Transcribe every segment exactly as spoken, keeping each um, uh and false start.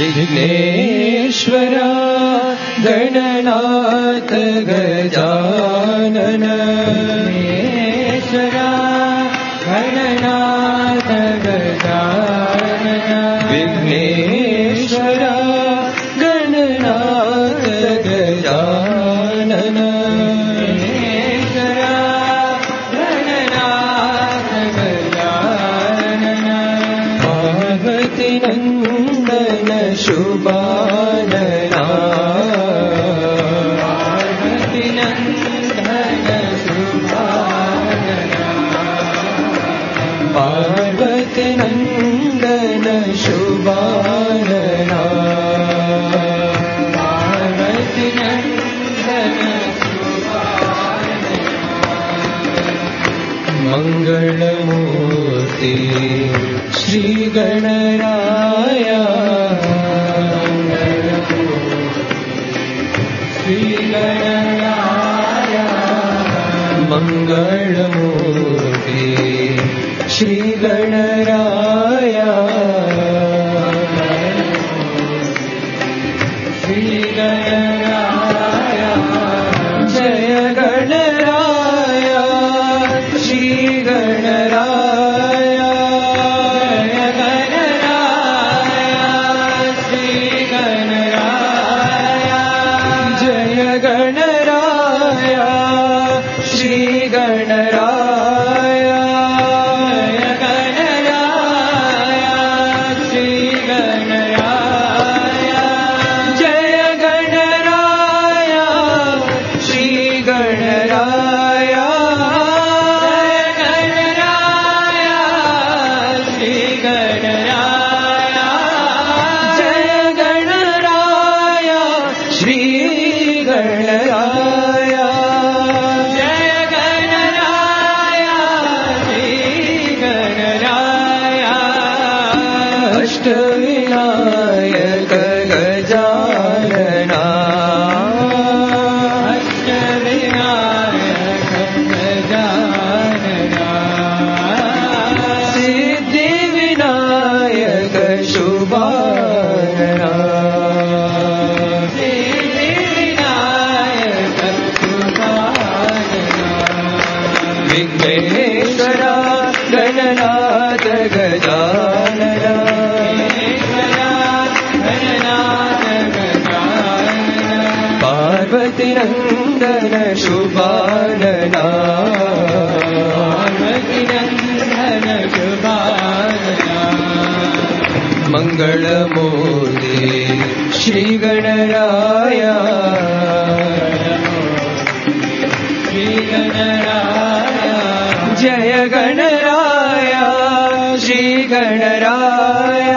विघ्नेश्वर गणनाथ गजानन विघ्नेश्वर गणनाथ गजानन विघ्नेश्वर गणनाथ गजानन शुभानना पार्वती नंदन शुभानना पार्वती नंदन शुभानना पार्वती नंदन शुभानना मंगलमूर्ति श्री गणराया मंगलमूर्ति श्री गणराया श्री गणराया जय गणराया श्री गणराया अष्टविनायक गजानना अष्टविनायक गजानना सिद्धिविनायक शुभानना सिद्धिविनायक शुभानना विघ्नेश्वर गणनाथ गजानना पार्वती नंदन शुभानना पार्वती नंदन शुभानना मंगलमूर्ति श्री गणराया श्री गणराया जय गणराया श्री गणराया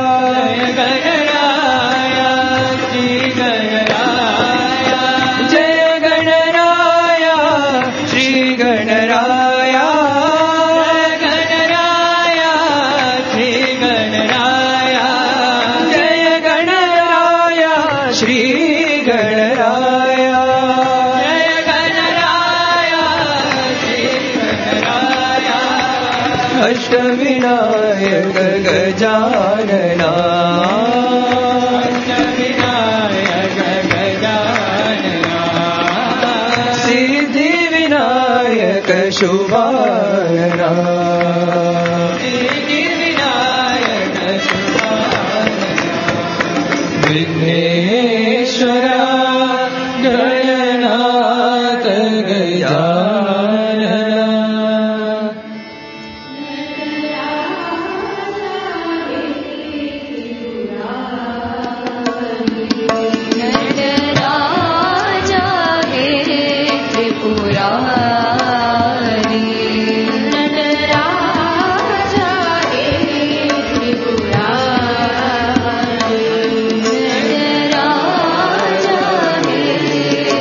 अष्टविनायक गजानना अष्टविनायक गजानना सिद्धिविनायक शुभानना सिद्धिविनायक शुभानना विघ्नेश्वर गणनाथ गजानना Radha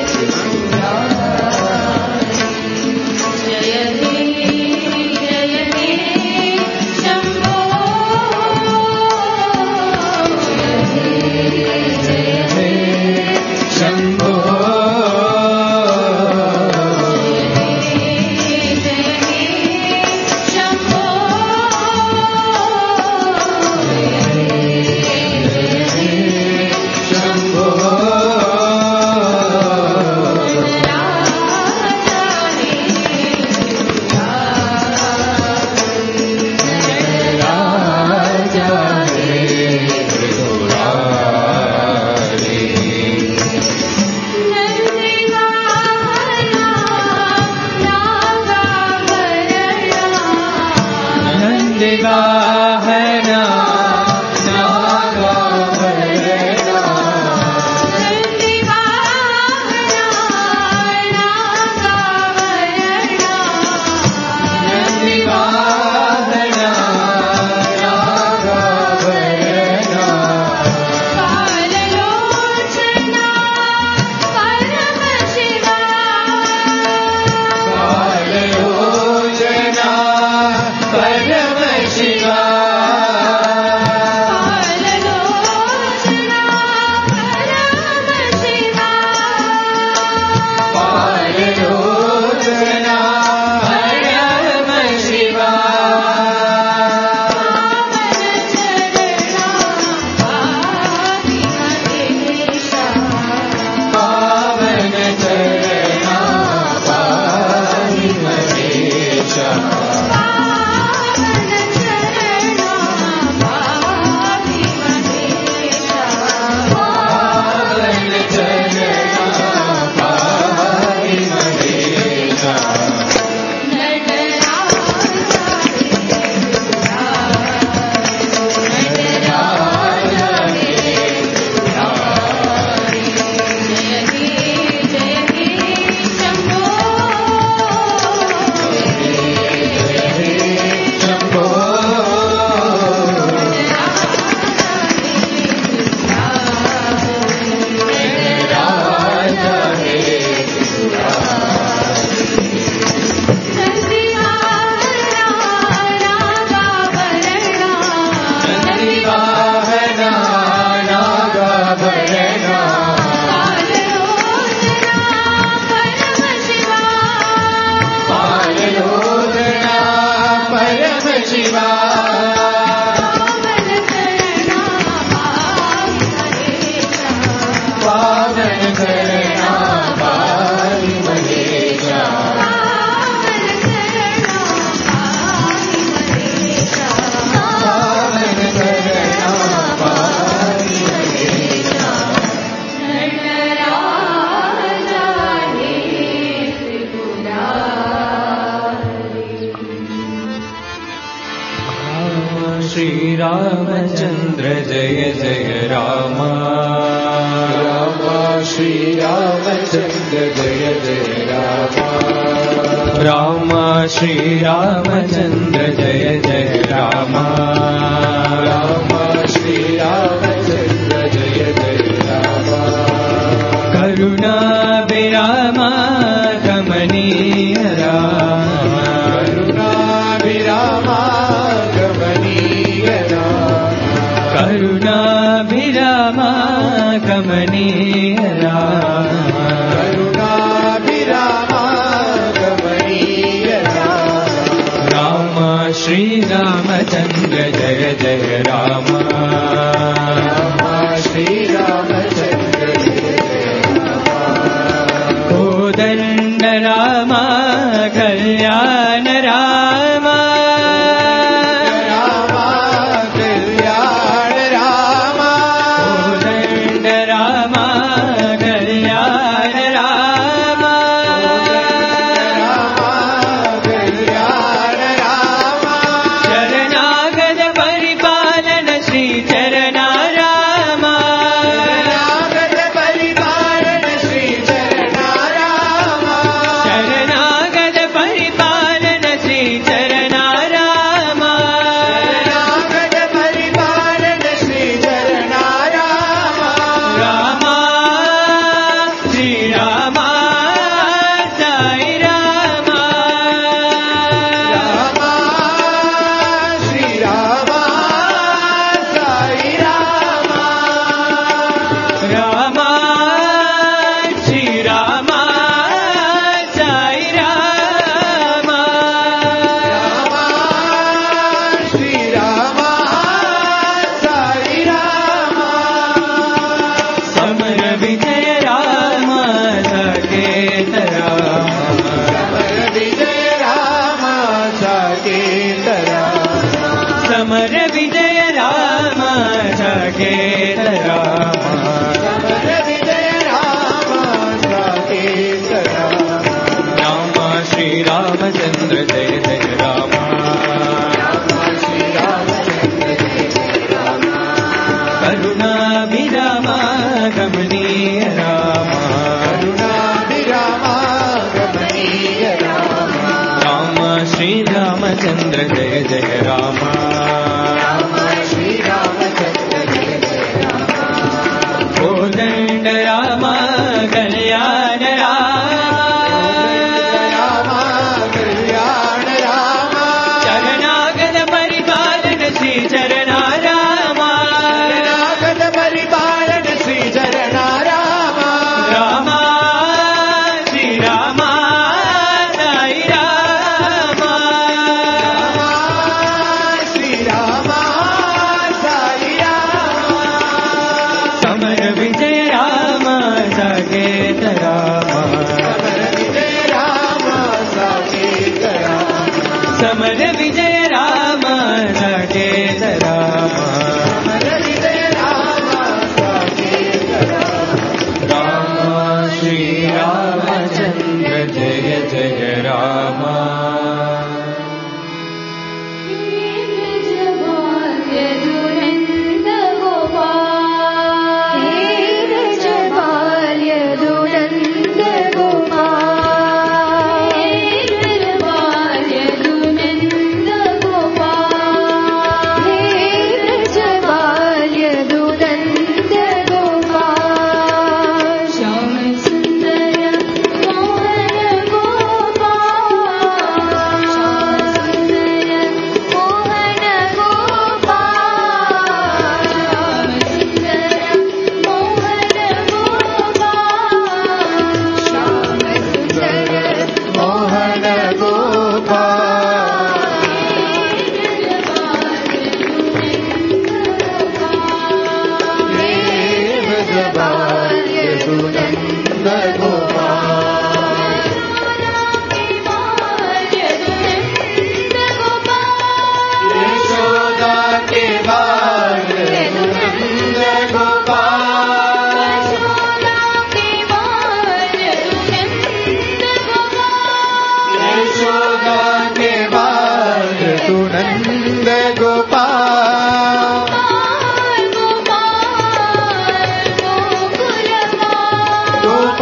राम राम श्री रामचंद्र जय जय राम राम श्री रामचंद्र जय जय राम राम श्री रामचंद्र जय जय राम करुणा विराम कमनीय राम करुणा विराम कमनीय राम करुणा विराम कमनीय राम करुणा विराम कमनीय राम राम श्री रामचंद्र जय जय राम राम श्री रामचंद्र जय जय राम कोदंड राम कल्याण राम राम कल्याण राम कोदंड राम कल्याण राम राम कल्याण राम शरणागत परिपालन श्री चरणा राम शरणागत परिपालन श्री चरणा राम शरणागत परिपालन श्री चरणा राम शरणागत परिपालन श्री चरणा राम राम श्री राम साई राम राम श्री राम साई राम राम श्री राम साई राम राम श्री राम साई राम समर विजय राम सकेत राम समर विजय राम साकेत राम समर विजय राम सकेत राम समर विजय राम साकेत राम राम श्री रामचंद्र जय जय राम राम श्री रामचंद्र जय जय राम करुणा विराम कमनीय राम करुणा विराम कमनीय राम राम श्री रामचंद्र जय जय राम राम श्री रामचंद्र जय जय राम कोदंड राम कल्याण राम राम कल्याण राम शरणागत परिपालन श्री चरणा राम शरणागत परिपालन श्री चरणा राम राम श्री राम साई राम राम श्री राम साई राम समर विजय राम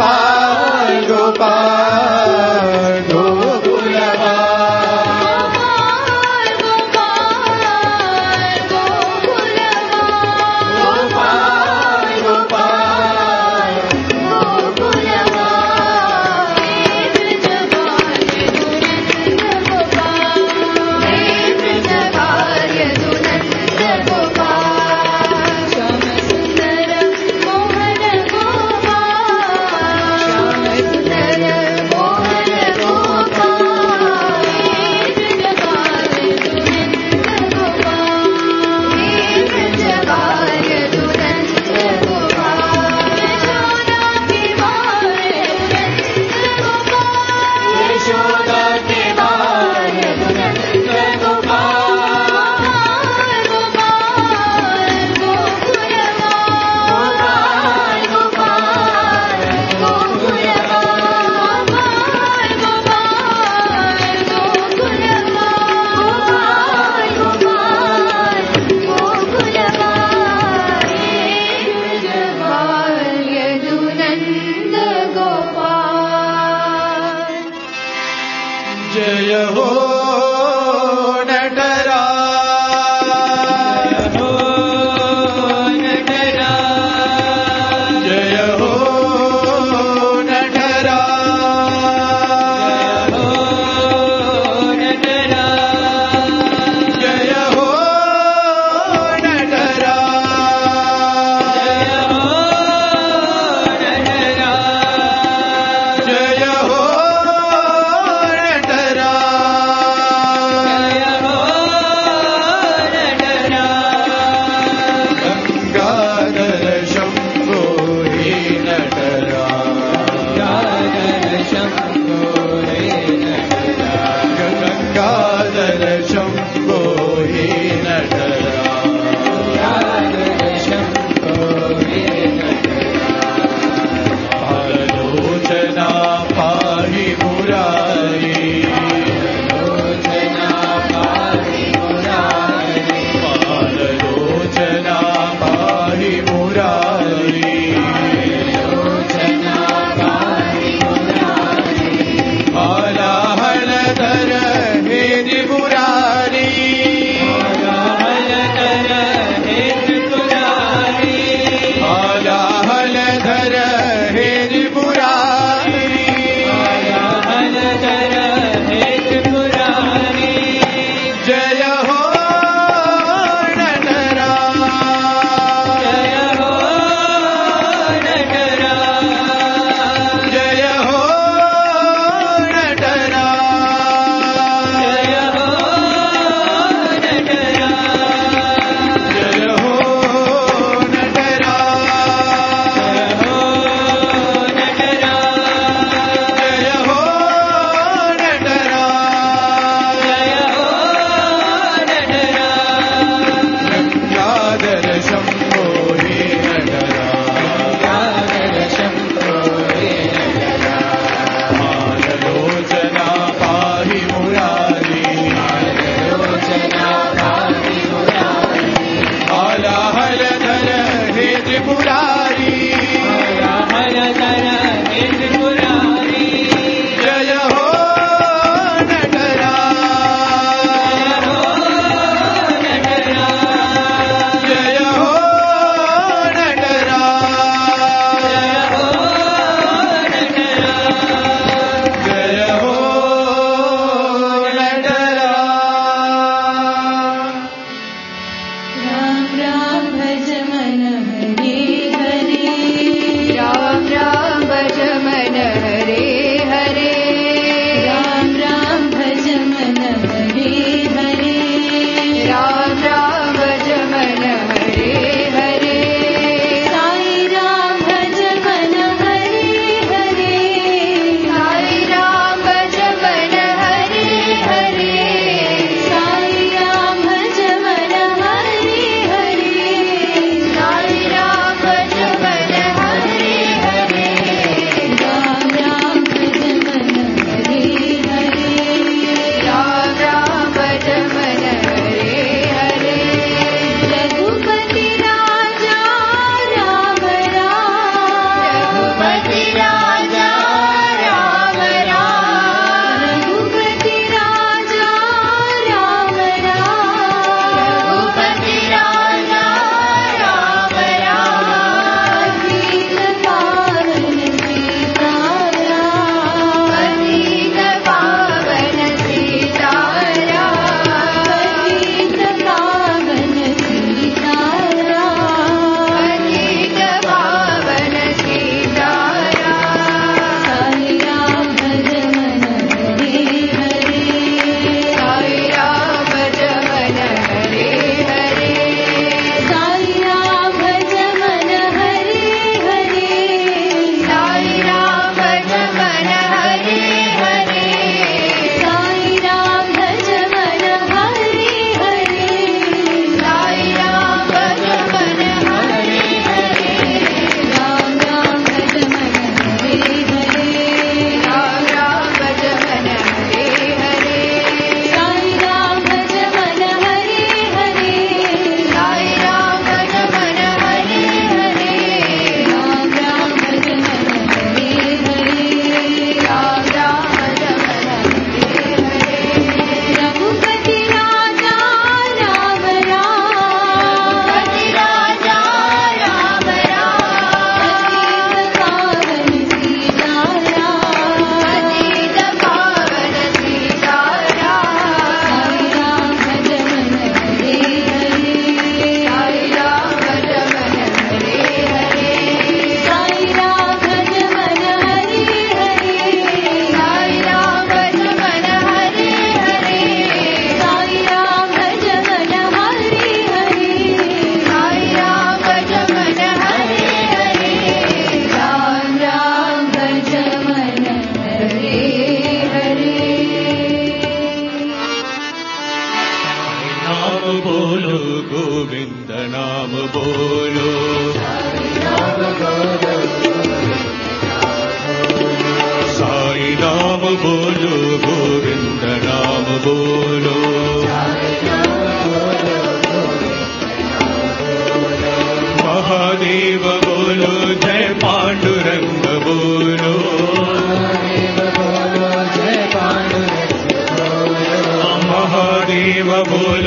गोपाल गोपाल गोकुलवाल गोपाल गोपाल गोकुलवाल गोपाल गोपाल गोकुलवाल गोपाल श्याम सुंदर मोहन गोपाल श्याम सुंदर मोहन गोपाल जगाय दुरंत गोपाल यशोदा के बाल यशोदा के बाल दुरंत गोपाल गोपाल गोकुलवाल गोपाल गोकुलवाल गोपाल गोकुलवाल गोपाल गोकुलवाल जगाय दुरंत गोपाल जय हो नटराज हो नटराज जय हो नटराज हो नटराज जय हो नटराज हो नटराज जय हो नटराज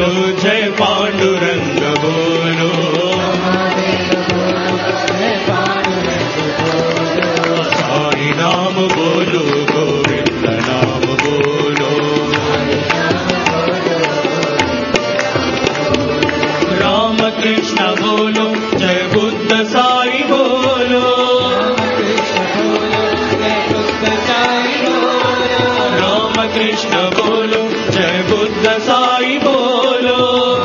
बोलो जय पांडुरंग बोलो साई नाम बोलो गोविंद नाम बोलो राम कृष्ण बोलो जय बुद्ध साई बोलो राम कृष्ण बोलो जय बुद्ध साई बोलो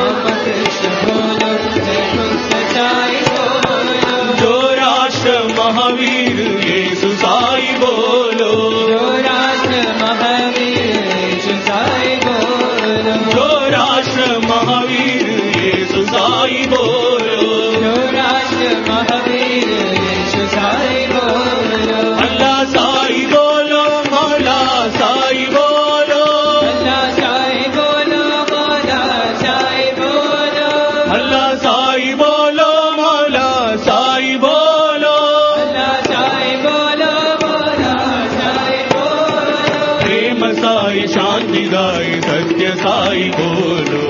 जो राष्ट्र महावीर येसु साई बोलो जो राष्ट्र महावीर येसु साई बोलो जो राष्ट्र महावीर येसु साई बोलो जो राष्ट्र महावीर येसु साई बोलो अल्लाह साई बोलो मौला साई बोलो अल्लाह साई बोलो मौला साई बोलो अल्लाह साई बोलो मौला साई बोलो अल्लाह साई बोलो मौला साई बोलो प्रेम साई शांति दाई सत्य साई बोलो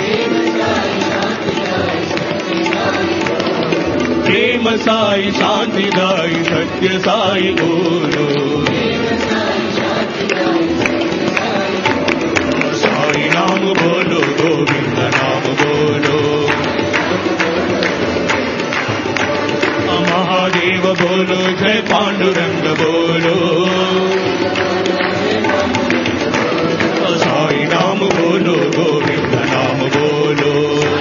प्रेम साई शांति दाई सत्य साई बोलो साई नाम बोलो गोविंद नाम बोलो महादेव बोलो जय पांडुरंग बोलो साई नाम बोलो गोविंद नाम बोलो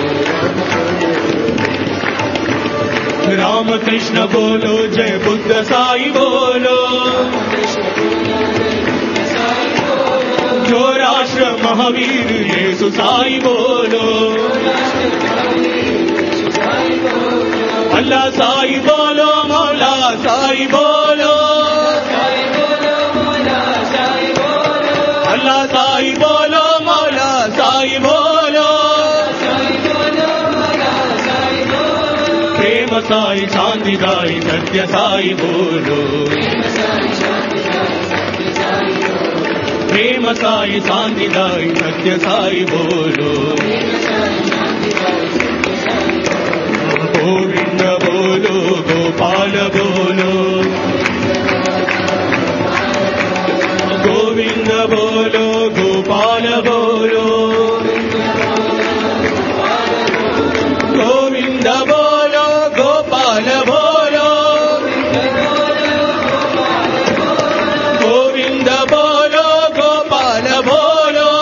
राम कृष्ण बोलो जय बुद्ध साई बोलो जो राष्ट्र महावीर येसु साई बोलो अल्लाह साई बोलो मौला साई बोलो अल्लाह साई बोलो मौला साई बोलो प्रेम साई शांति दाई सत्य साई बोलो प्रेम साई शांति दाई सत्य साई बोलो गोविंद बोलो गोपाल बोलो गोविंद बोलो गोपाल बोलो गोविंद बोलो गोपाल बोलो गोविंद बोलो गोपाल बोलो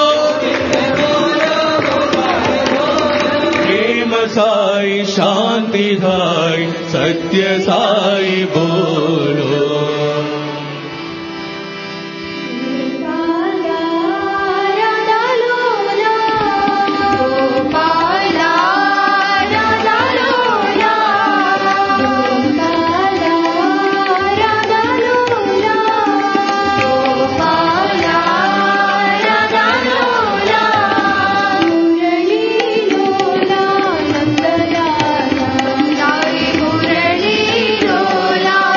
प्रेम साई शांति साई सत्य साई बोलो मुरली लोला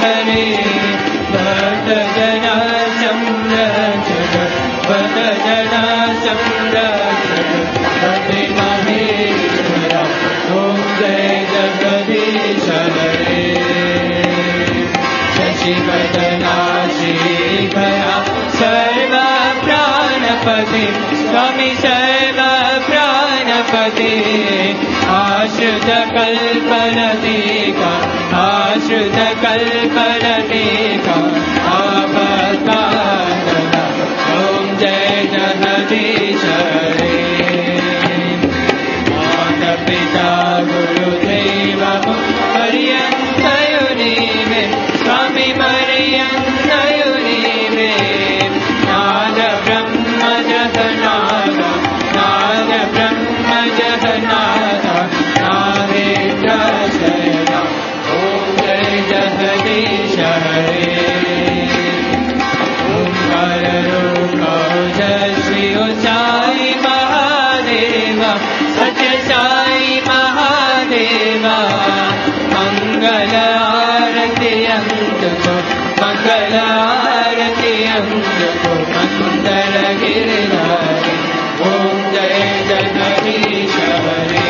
हरे भक्त जना संरक्षक भक्त जना संरक्षक पति महेश्वरा ओम जय जगदीश हरे शशिवदना श्रीकरा सर्व प्राणपते स्वामी सर्व प्राणपते आश्रित कल्पलतिका आश्रित कल्पलतिका आपत्कारणा ओम जय जगदीश हरे माता पिता गुरुदेव पर्यन्तयुनि मे स्वामी पर्यन्तयुनि मे नाद ब्रह्म जगन्नाथ नाद ब्रह्म जगन्नाथ नादेन्द्र शयना ओम जय जगदीश हरे ओंकार रूप श्री साई महादेव सत्य साई महादेव मंगल आरती अंतको मंगल आरती अंतको मंदर गिरधारी ओम जय जगदीश हरे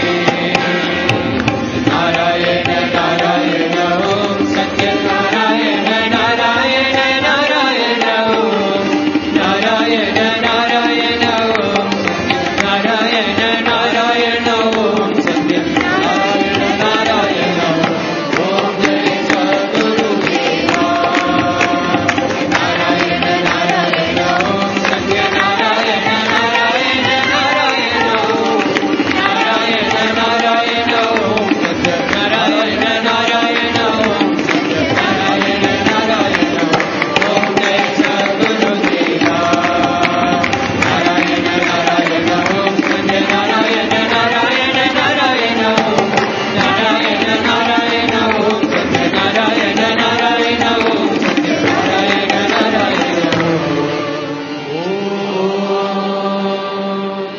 नारायण नारायण ओम सत्य नारायण नारायण नारायण ओम नारायण नारायण ओम नारायण नारायण ओम सत्य नारायण नारायण ओम जय सद्गुरुदेवा नारायण नारायण ओम सत्य नारायण नारायण नारायण ओम नारायण नारायण ओम सत्य नारायण नारायण ओम सत्य नारायण नारायण ओम जय सद्गुरुदेवा नारायण नारायण ओम सत्य नारायण नारायण नारायण ओम नारायण नारायण ओम सत्य नारायण नारायण ओम सत्य नारायण नारायण ओम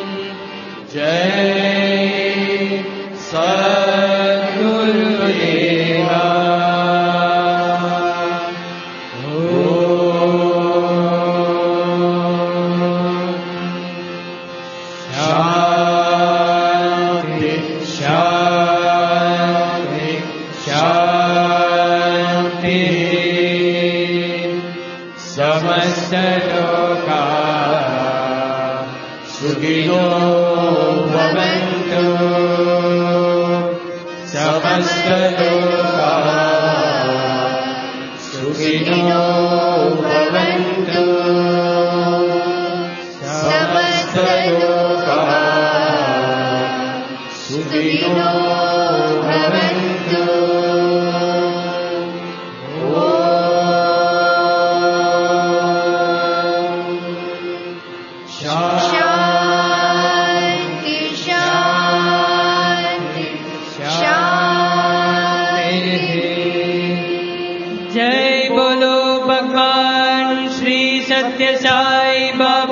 जय सद्गुरुदेवा शांति शांति शांति समस्त लोका सुखिनो भवन्तु समस्त लोका सुखिनो भवन्तु समस्त लोका सुखिनो भवन्तु शांति शांति शांति जय बोलो भगवान श्री सत्य साई बाबा